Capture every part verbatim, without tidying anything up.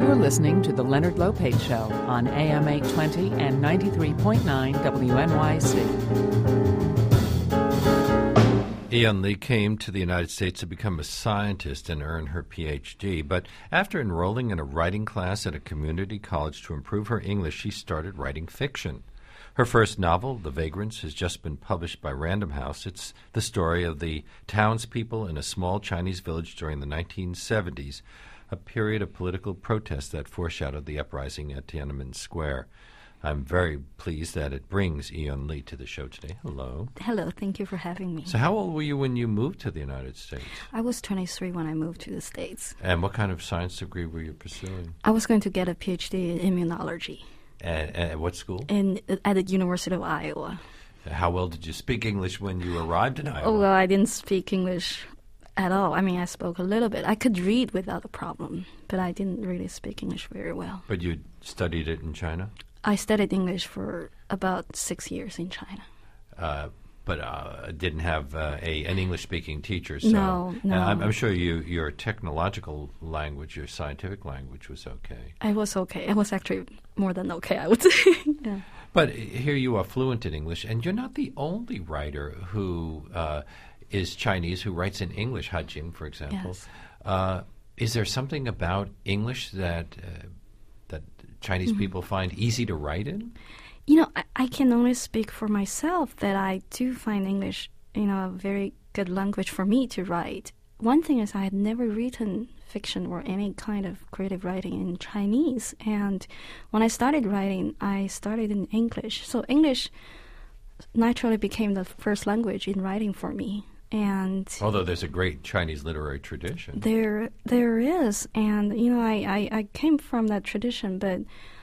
You're listening to The Leonard Lopate Show on A M eight twenty and ninety-three point nine W N Y C. Ian Lee came to the United States to become a scientist and earn her P H D, but after enrolling in a writing class at a community college to improve her English, she started writing fiction. Her first novel, The Vagrants, has just been published by Random House. It's the story of the townspeople in a small Chinese village during the nineteen seventies, a period of political protest that foreshadowed the uprising at Tiananmen Square. I'm very pleased that it brings Ian Lee to the show today. Hello. Hello. Thank you for having me. So how old were you when you moved to the United States? I was twenty-three when I moved to the States. And what kind of science degree were you pursuing? I was going to get a P H D in immunology. At, at what school? In, at the University of Iowa. How well did you speak English when you arrived in Iowa? Oh, well, I didn't speak English at all. I mean, I spoke a little bit. I could read without a problem, but I didn't really speak English very well. But you studied it in China? I studied English for about six years in China. Uh, but uh, didn't have uh, a an English-speaking teacher. So no, no. Uh, I'm, I'm sure you your technological language, your scientific language was okay. I was okay. It was actually more than okay, I would say. Yeah. But here you are fluent in English, and you're not the only writer who uh, is Chinese who writes in English. Ha Jing, for example. Yes. Uh, is there something about English that uh, that Chinese mm-hmm. people find easy to write in? You know, I, I can only speak for myself that I do find English, you know, a very good language for me to write. One thing is I had never written fiction or any kind of creative writing in Chinese. And when I started writing, I started in English. So English naturally became the first language in writing for me. And although there's a great Chinese literary tradition. There there is. And, you know, I, I, I came from that tradition, but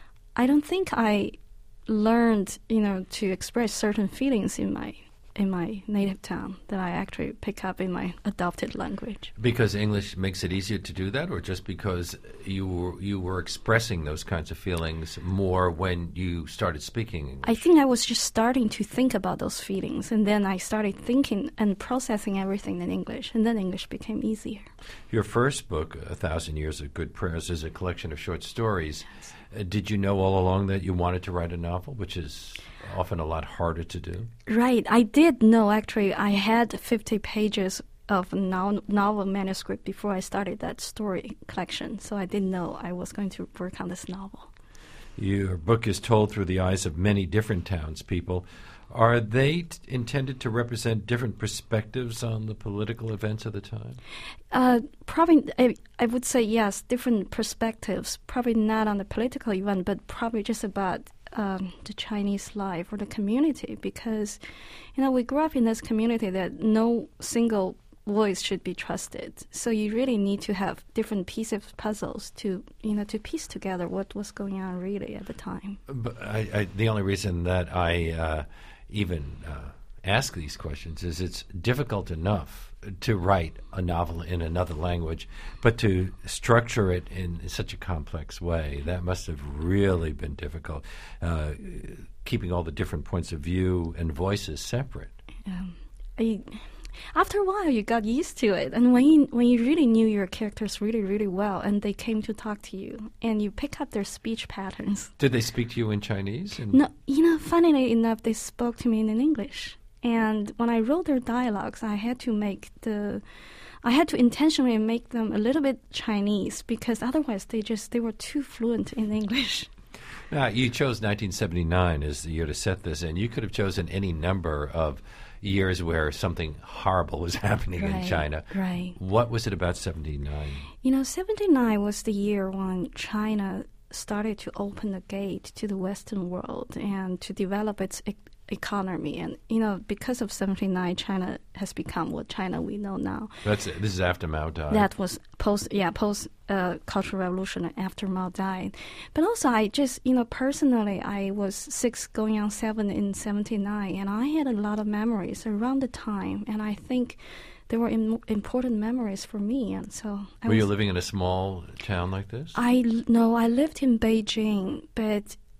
I don't think I learned, you know, to express certain feelings in my in my native tongue that I actually pick up in my adopted language. Because English makes it easier to do that, or just because you were, you were expressing those kinds of feelings more when you started speaking English? I think I was just starting to think about those feelings, and then I started thinking and processing everything in English, and then English became easier. Your first book, A Thousand Years of Good Prayers, is a collection of short stories. Yes. Uh, did you know all along that you wanted to write a novel, which is often a lot harder to do? Right. I did know, actually. I had fifty pages of no- novel manuscript before I started that story collection, so I didn't know I was going to work on this novel. Your book is told through the eyes of many different townspeople. Are they t- intended to represent different perspectives on the political events of the time? Uh, probably, I, I would say yes, different perspectives. Probably not on the political event, but probably just about um, the Chinese life or the community. Because, you know, we grew up in this community that no single voice should be trusted. So you really need to have different pieces of puzzles to, you know, to piece together what was going on really at the time. But I, I, the only reason that I uh, even uh, ask these questions is it's difficult enough to write a novel in another language, but to structure it in such a complex way, that must have really been difficult, uh, keeping all the different points of view and voices separate. Um, I... After a while, you got used to it, and when you, when you really knew your characters really, really well, and they came to talk to you, and you pick up their speech patterns. Did they speak to you in Chinese? And no, you know, funnily enough, they spoke to me in English. And when I wrote their dialogues, I had to make the, I had to intentionally make them a little bit Chinese because otherwise they just they were too fluent in English. Now, you chose nineteen seventy-nine as the year to set this, and you could have chosen any number of years where something horrible was happening right, in China. Right. What was it about seventy-nine? You know, seventy-nine was the year when China started to open the gate to the Western world and to develop its e- economy. And, you know, because of seventy-nine, China has become what China we know now. That's This is after Mao died. That was post, yeah, post uh, Cultural Revolution after Mao died. But also, I just, you know, personally, I was six going on seven in seventy-nine, and I had a lot of memories around the time, and I think they were im- important memories for me. And so, I were was, you living in a small town like this? I no, I lived in Beijing, but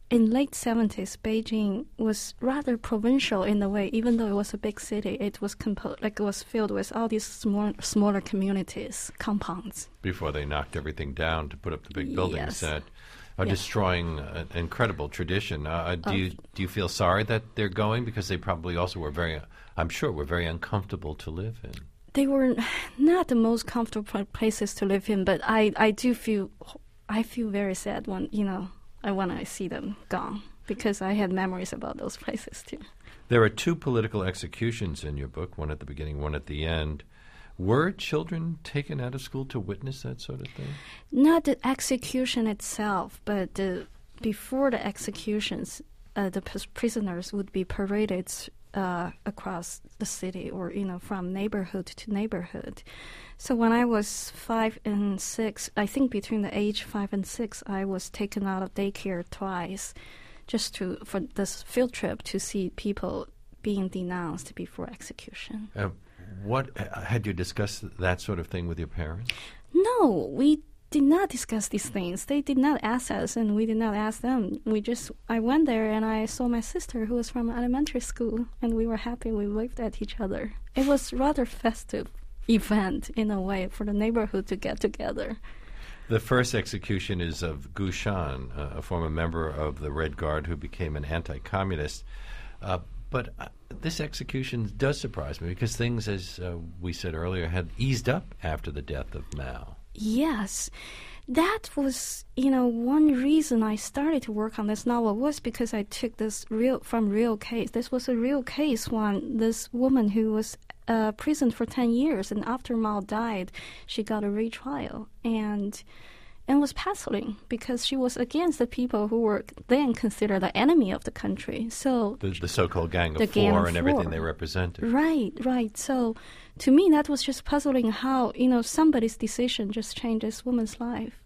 in late seventies, Beijing was rather provincial in a way. Even though it was a big city, it was compo- like it was filled with all these small, smaller communities, compounds. Before they knocked everything down to put up the big buildings Yes. that are Yeah. destroying an incredible tradition. Uh, do Of- you do you feel sorry that they're going, because they probably also were very, I'm sure, were very uncomfortable to live in? They were not the most comfortable places to live in, but I, I do feel I feel very sad when you know I when I see them gone, because I had memories about those places too. There are two political executions in your book, one at the beginning, one at the end. Were children taken out of school to witness that sort of thing? Not the execution itself, but the, before the executions, uh, the pris- prisoners would be paraded uh, across the city, or you know, from neighborhood to neighborhood. So when I was five and six, I think between the age five and six, I was taken out of daycare twice, just to for this field trip to see people being denounced before execution. Uh, what had you discussed that sort of thing with your parents? No, we did not discuss these things. They did not ask us, and we did not ask them. We just, I went there and I saw my sister, who was from elementary school, and we were happy. We waved at each other. It was rather festive event in a way for the neighborhood to get together. The first execution is of Gu Shan, uh, a former member of the Red Guard who became an anti-communist. Uh, but uh, this execution does surprise me, because things, as uh, we said earlier, had eased up after the death of Mao. Yes. That was, you know, one reason I started to work on this novel was because I took this real from real case. This was a real case when this woman who was uh, prisoned for ten years, and after Mao died, she got a retrial and and was puzzling because she was against the people who were then considered the enemy of the country. So The, the so-called Gang of The Four Gang of and everything Four. they represented. Right, right. So to me, that was just puzzling how, you know, somebody's decision just changed this woman's life.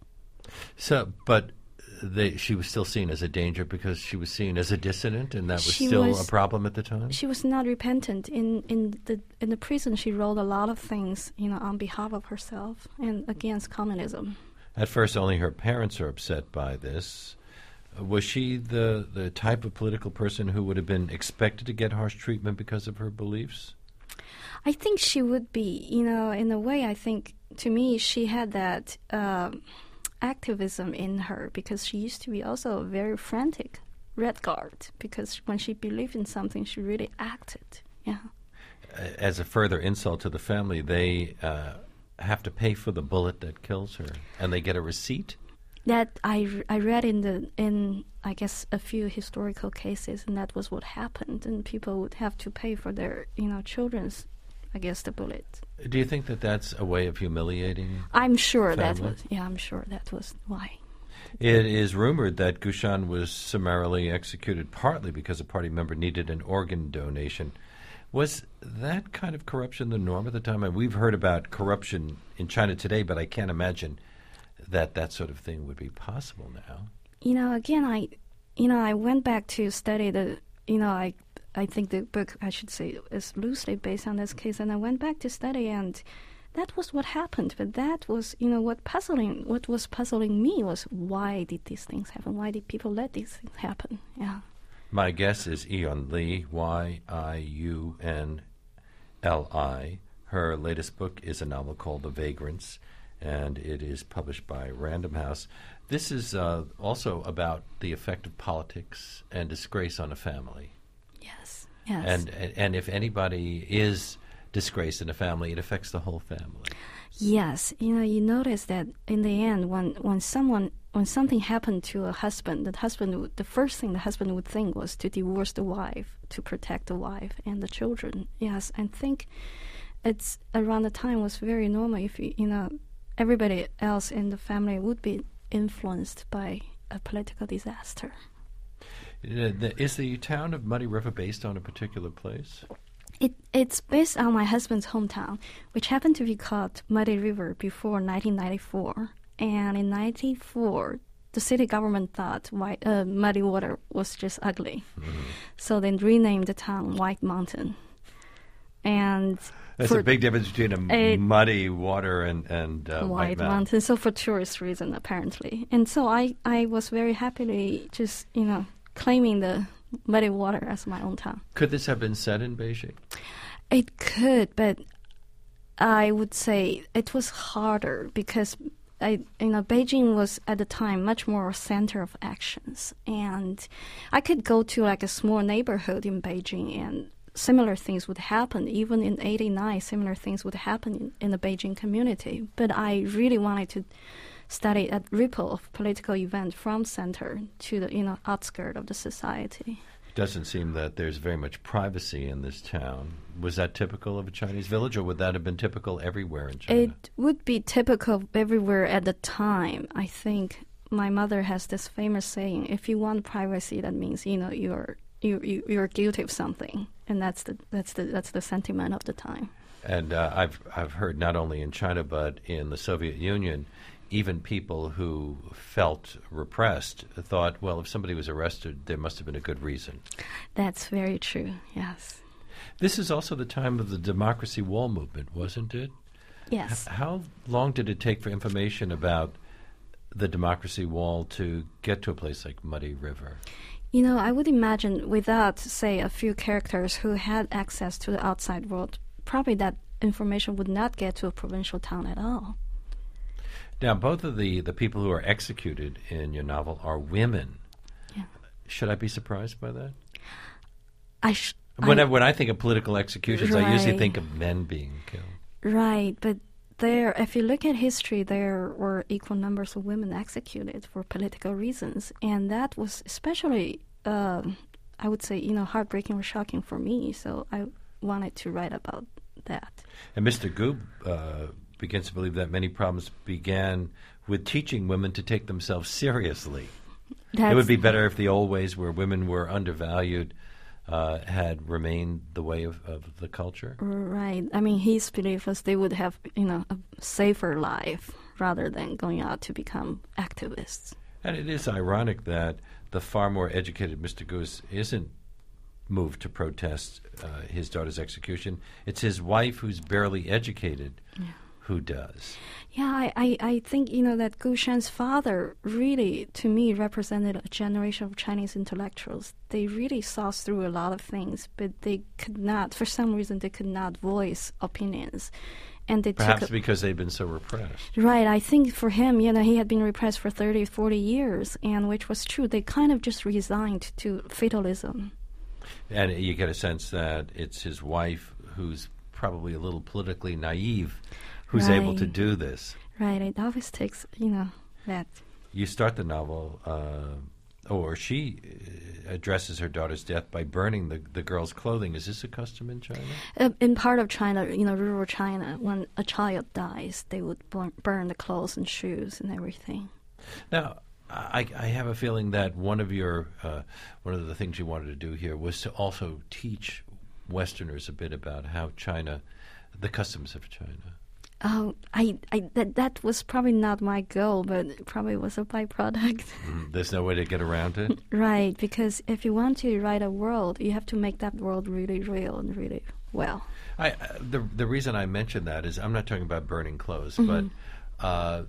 So, but they, she was still seen as a danger because she was seen as a dissident, and that was She still was- a problem at the time? She was not repentant. In in the in the prison, she wrote a lot of things, you know, on behalf of herself and against communism. At first, only her parents are upset by this. Uh, Was she the, the type of political person who would have been expected to get harsh treatment because of her beliefs? I think she would be, you know, in a way. I think to me, she had that uh, activism in her because she used to be also a very frantic Red Guard. Because when she believed in something, she really acted. Yeah. Uh, As a further insult to the family, they uh, have to pay for the bullet that kills her, and they get a receipt? That I, I read in the in I guess a few historical cases, and that was what happened. And people would have to pay for their you know children's, I guess, the bullet. Do you think that that's a way of humiliating? I'm sure that Family? was yeah. I'm sure that was why. It is rumored that Gu Shan was summarily executed partly because a party member needed an organ donation. Was that kind of corruption the norm at the time? And we've heard about corruption in China today, but I can't imagine that that sort of thing would be possible now. You know, again, I, you know, I went back to study the, you know, I, I think the book, I should say, is loosely based on this case, and I went back to study, and that was what happened. But that was, you know, what puzzling, what was puzzling me was why did these things happen? Why did people let these things happen? Yeah. My guess is Yiyun Li, Y I U N L I. Her latest book is a novel called The Vagrants, and it is published by Random House. This is uh, also about the effect of politics and disgrace on a family. Yes. Yes. And, and and if anybody is disgraced in a family, it affects the whole family. Yes, you know, you notice that in the end, when when someone when something happened to a husband, the husband would, the first thing the husband would think was to divorce the wife, to protect the wife and the children. Yes, I think it's around the time was very normal. If you, you know, everybody else in the family would be influenced by a political disaster. Uh, the- Is the town of Muddy River based on a particular place? It it's based on my husband's hometown, which happened to be called Muddy River before nineteen ninety-four. And in ninety-four, the city government thought white, uh, muddy water was just ugly. Mm-hmm. So they renamed the town White Mountain. And That's for a big difference between a, a- muddy water and, and uh, White White Mountain. Mountain. So for tourist reason, apparently. And so I, I was very happily just, you know, claiming the muddy water as my own town. Could this have been said in Beijing? It could, but I would say it was harder because I, you know, Beijing was at the time much more a center of actions, and I could go to like a small neighborhood in Beijing, and similar things would happen. Even in eighty-nine, similar things would happen in, in the Beijing community. But I really wanted to study a ripple of political event from center to the you know outskirt of the society. It doesn't seem that there's very much privacy in this town. Was that typical of a Chinese village, or would that have been typical everywhere in China? It would be typical everywhere at the time. I think my mother has this famous saying: "If you want privacy, that means you know you're you, you you're guilty of something," and that's the that's the that's the sentiment of the time. And uh, I've I've heard not only in China but in the Soviet Union, even people who felt repressed thought, well, if somebody was arrested, there must have been a good reason. That's very true, yes. This is also the time of the Democracy Wall movement, wasn't it? Yes. H- how long did it take for information about the Democracy Wall to get to a place like Muddy River? You know, I would imagine without, say, a few characters who had access to the outside world, probably that information would not get to a provincial town at all. Now, both of the, the people who are executed in your novel are women. Yeah. Should I be surprised by that? I sh- when I, I, when I think of political executions, right. I usually think of men being killed. Right, but there, if you look at history, there were equal numbers of women executed for political reasons, and that was especially, uh, I would say, you know, heartbreaking or shocking for me. So I wanted to write about that. And Mister Goob uh, begins to believe that many problems began with teaching women to take themselves seriously. That's, it would be better if the old ways where women were undervalued uh, had remained the way of, of the culture. Right. I mean, his belief was they would have, you know, a safer life rather than going out to become activists. And it is ironic that the far more educated Mister Goose isn't moved to protest uh, his daughter's execution. It's his wife, who's barely educated, yeah. who does. Yeah, I, I, I think, you know, that Gu Shan's father really, to me, represented a generation of Chinese intellectuals. They really saw through a lot of things, but they could not, for some reason, they could not voice opinions. And they Perhaps took a, because they've been so repressed. Right. I think for him, you know, he had been repressed for thirty, forty years, and which was true. They kind of just resigned to fatalism. And you get a sense that it's his wife who's probably a little politically naive who's right. able to do this. Right. It always takes, you know, that. You start the novel, uh, or she addresses her daughter's death by burning the, the girl's clothing. Is this a custom in China? Uh, in part of China, you know, rural China, when a child dies, they would burn, burn the clothes and shoes and everything. Now, I, I have a feeling that one of your uh, one of the things you wanted to do here was to also teach Westerners a bit about how China, the customs of China. Oh, I, I that that was probably not my goal, but it probably was a byproduct. Mm, there's no way to get around it? Right, because if you want to write a world, you have to make that world really real and really well. I, uh, the the reason I mention that is I'm not talking about burning clothes, Mm-hmm. but uh,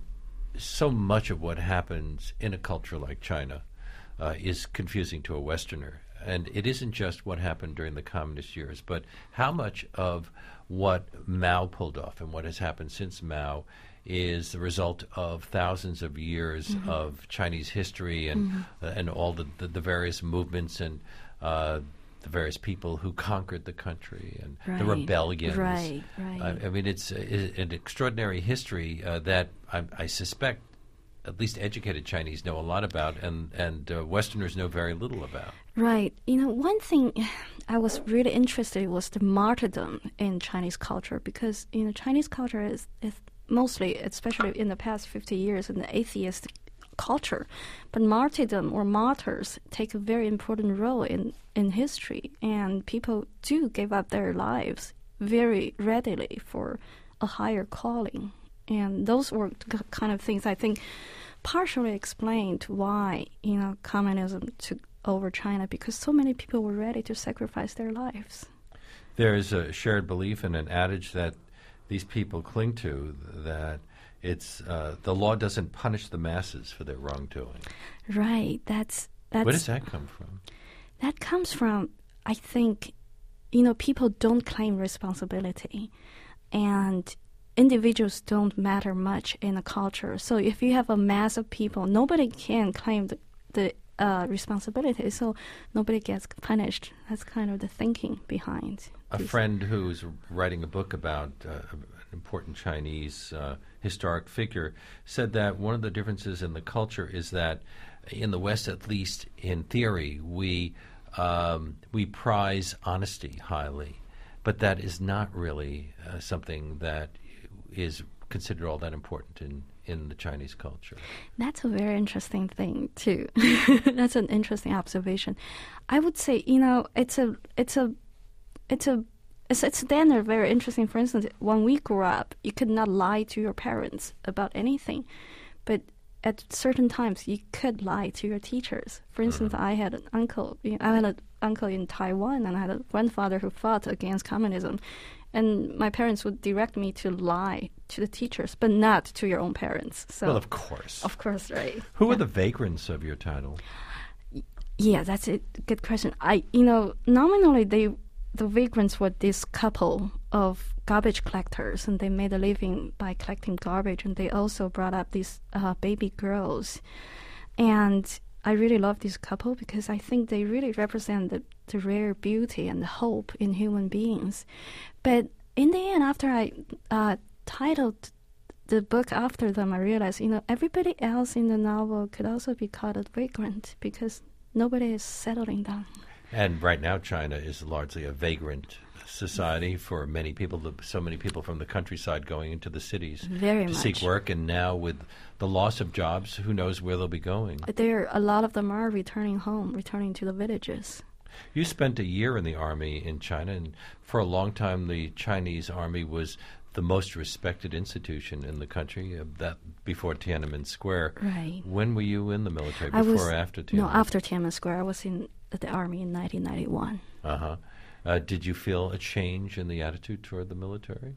so much of what happens in a culture like China uh, is confusing to a Westerner. And it isn't just what happened during the communist years, but how much of what Mao pulled off and what has happened since Mao is the result of thousands of years mm-hmm. of Chinese history and mm-hmm. uh, and all the, the, the various movements and uh, the various people who conquered the country and right. the rebellions. Right, right. Uh, I mean, it's, uh, it's an extraordinary history uh, that I, I suspect at least educated Chinese know a lot about, and, and uh, Westerners know very little about. Right. You know, one thing I was really interested in was the martyrdom in Chinese culture, because, you know, Chinese culture is, is mostly, especially in the past fifty years, an atheist culture. But martyrdom or martyrs take a very important role in, in history, and people do give up their lives very readily for a higher calling. And those were the kind of things I think partially explained why, you know, communism took over China, because so many people were ready to sacrifice their lives. There is a shared belief and an adage that these people cling to, that it's uh, the law doesn't punish the masses for their wrongdoing. Right. That's That's, Where does that come from? That comes from, I think, you know, people don't claim responsibility, and individuals don't matter much in a culture. So if you have a mass of people, nobody can claim the, the uh, responsibility, so nobody gets punished. That's kind of the thinking behind. A friend who's writing a book about uh, an important Chinese uh, historic figure said that one of the differences in the culture is that in the West, at least in theory, we um, we prize honesty highly, but that is not really uh, something that is considered all that important in, in the Chinese culture. That's a very interesting thing too. That's an interesting observation. I would say, you know, it's a it's a it's a it's, it's then a very interesting. For instance, when we grew up, you could not lie to your parents about anything, but at certain times you could lie to your teachers. For instance, mm-hmm. I had an uncle. I had an uncle in Taiwan, and I had a grandfather who fought against communism. And my parents would direct me to lie to the teachers, but not to your own parents. So, well, of course. Of course, right. Who yeah. are the vagrants of your title? Yeah, that's a good question. I, you know, nominally they, the vagrants were this couple of garbage collectors, and they made a living by collecting garbage, and they also brought up these uh, baby girls. And I really love this couple because I think they really represent the, the rare beauty and the hope in human beings. But in the end, after I uh, titled the book after them, I realized, you know, everybody else in the novel could also be called a vagrant because nobody is settling down. And right now, China is largely a vagrant society for many people, so many people from the countryside going into the cities Very to much. seek work. And now with the loss of jobs, who knows where they'll be going? There, a lot of them are returning home, returning to the villages. You spent a year in the army in China, and for a long time the Chinese army was the most respected institution in the country, uh, that before Tiananmen Square. Right. When were you in the military, before was, or after Tiananmen? No, after Tiananmen Square. I was in the army in nineteen ninety-one. Uh-huh. Uh, did you feel a change in the attitude toward the military?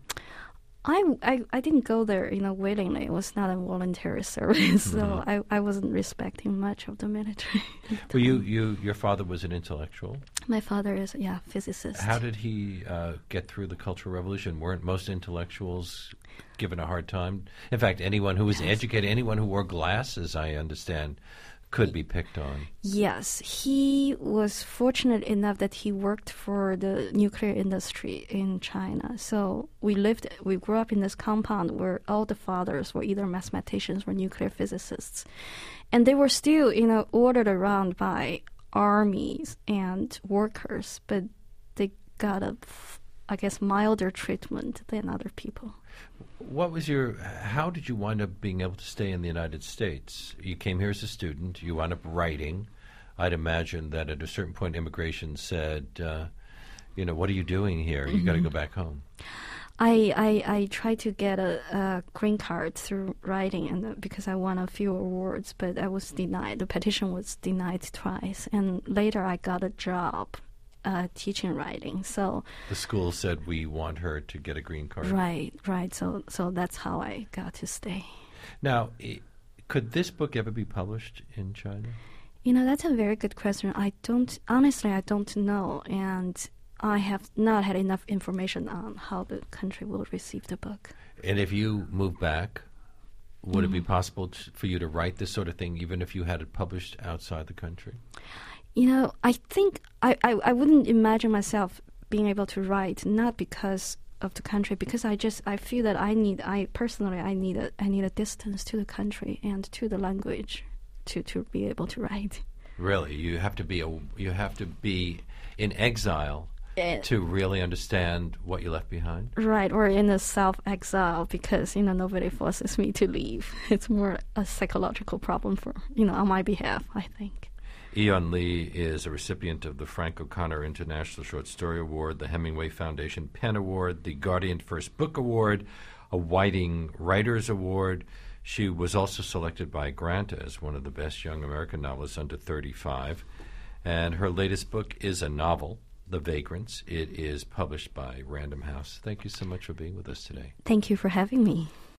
I, I, I didn't go there, you know, willingly. It was not a voluntary service, so mm-hmm. I, I wasn't respecting much of the military. Well, you, you, your father was an intellectual. My father is, yeah, physicist. How did he uh, get through the Cultural Revolution? Weren't most intellectuals given a hard time? In fact, anyone who was yes. educated, anyone who wore glasses, I understand, could be picked on. Yes, he was fortunate enough that he worked for the nuclear industry in China. So we lived, we grew up in this compound where all the fathers were either mathematicians or nuclear physicists. And they were still, you know, ordered around by armies and workers, but they got a, I guess, milder treatment than other people. What was your, how did you wind up being able to stay in the United States? You came here as a student, you wound up writing. I'd imagine that at a certain point immigration said, uh, you know, what are you doing here? You mm-hmm. got to go back home. I, I, I tried to get a, a green card through writing and uh, because I won a few awards, but I was denied. The petition was denied twice. And later I got a job Uh, teaching writing. So the school said we want her to get a green card. Right, right. So, so that's how I got to stay. Now, I, could this book ever be published in China? You know, that's a very good question. I don't honestly, I don't know, and I have not had enough information on how the country will receive the book. And if you move back, would mm-hmm. it be possible to, for you to write this sort of thing, even if you had it published outside the country? You know, I think I, I, I wouldn't imagine myself being able to write, not because of the country, because I just I feel that I need I personally I need a I need a distance to the country and to the language to, to be able to write. Really, you have to be a you have to be in exile uh, to really understand what you left behind. Right, or in a self-exile because you know nobody forces me to leave. It's more a psychological problem for you know on my behalf, I think. Eon Lee is a recipient of the Frank O'Connor International Short Story Award, the Hemingway Foundation PEN Award, the Guardian First Book Award, a Whiting Writers Award. She was also selected by Granta as one of the best young American novelists under thirty-five. And her latest book is a novel, The Vagrants. It is published by Random House. Thank you so much for being with us today. Thank you for having me.